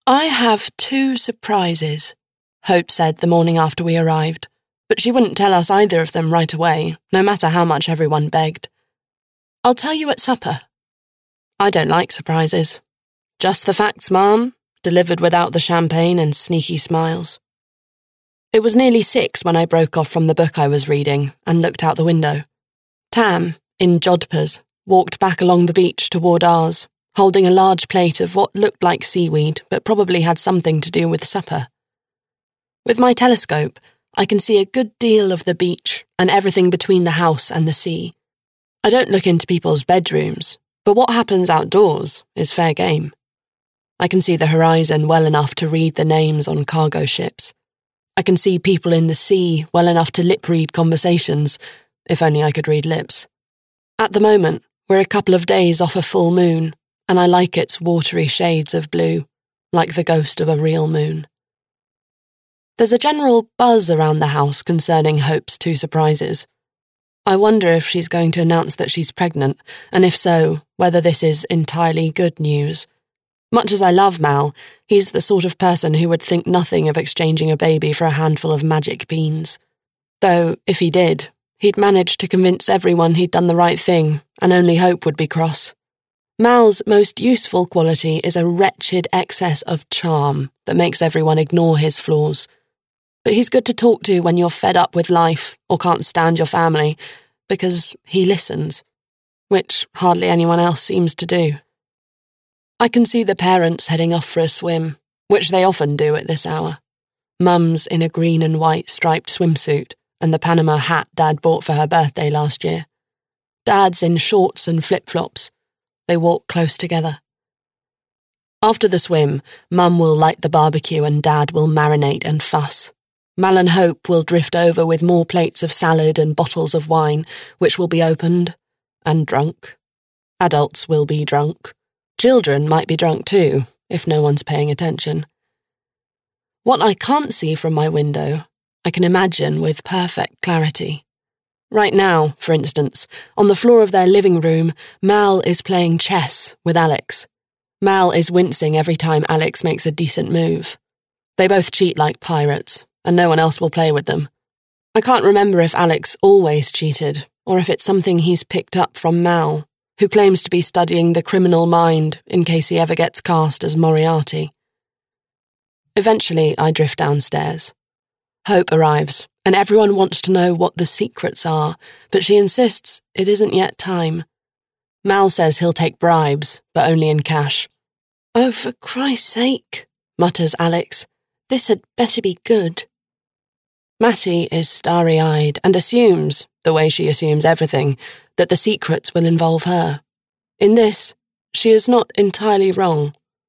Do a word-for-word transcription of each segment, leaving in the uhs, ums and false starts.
I have two surprises, Hope said the morning after we arrived, but she wouldn't tell us either of them right away, no matter how much everyone begged. I'll tell you at supper. I don't like surprises. Just the facts, Mum, delivered without the champagne and sneaky smiles. It was nearly six when I broke off from the book I was reading and looked out the window. Tam, in jodhpurs, walked back along the beach toward ours, holding a large plate of what looked like seaweed but probably had something to do with supper. With my telescope, I can see a good deal of the beach and everything between the house and the sea. I don't look into people's bedrooms, but what happens outdoors is fair game. I can see the horizon well enough to read the names on cargo ships. I can see people in the sea well enough to lip-read conversations, if only I could read lips. At the moment, we're a couple of days off a full moon, and I like its watery shades of blue, like the ghost of a real moon. There's a general buzz around the house concerning Hope's two surprises. I wonder if she's going to announce that she's pregnant, and if so, whether this is entirely good news. Much as I love Mal, he's the sort of person who would think nothing of exchanging a baby for a handful of magic beans. Though, if he did, he'd manage to convince everyone he'd done the right thing, and only Hope would be cross. Mal's most useful quality is a wretched excess of charm that makes everyone ignore his flaws. But he's good to talk to when you're fed up with life or can't stand your family, because he listens, which hardly anyone else seems to do. I can see the parents heading off for a swim, which they often do at this hour. Mum's in a green and white striped swimsuit and the Panama hat Dad bought for her birthday last year. Dad's in shorts and flip-flops. They walk close together. After the swim, Mum will light the barbecue and Dad will marinate and fuss. Mal and Hope will drift over with more plates of salad and bottles of wine, which will be opened and drunk. Adults will be drunk. Children might be drunk too, if no one's paying attention. What I can't see from my window, I can imagine with perfect clarity. Right now, for instance, on the floor of their living room, Mal is playing chess with Alex. Mal is wincing every time Alex makes a decent move. They both cheat like pirates, and no one else will play with them. I can't remember if Alex always cheated, or if it's something he's picked up from Mal, who claims to be studying the criminal mind in case he ever gets cast as Moriarty. Eventually, I drift downstairs. Hope arrives, and everyone wants to know what the secrets are, but she insists it isn't yet time. Mal says he'll take bribes, but only in cash. "Oh, for Christ's sake," mutters Alex. "This had better be good." Mattie is starry-eyed and assumes, the way she assumes everything, that the secrets will involve her. In this, she is not entirely wrong.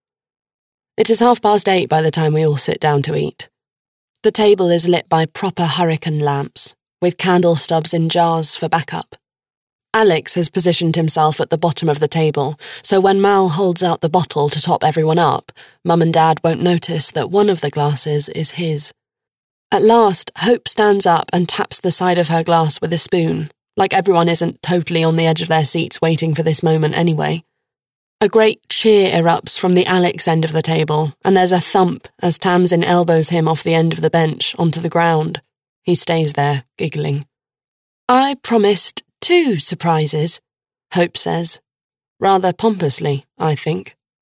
It is half past eight by the time we all sit down to eat. The table is lit by proper hurricane lamps, with candle stubs in jars for backup. Alex has positioned himself at the bottom of the table, so when Mal holds out the bottle to top everyone up, Mum and Dad won't notice that one of the glasses is his. At last, Hope stands up and taps the side of her glass with a spoon, like everyone isn't totally on the edge of their seats waiting for this moment anyway. A great cheer erupts from the Alex end of the table, and there's a thump as Tamsin elbows him off the end of the bench onto the ground. He stays there, giggling. "I promised two surprises," Hope says. Rather pompously, I think.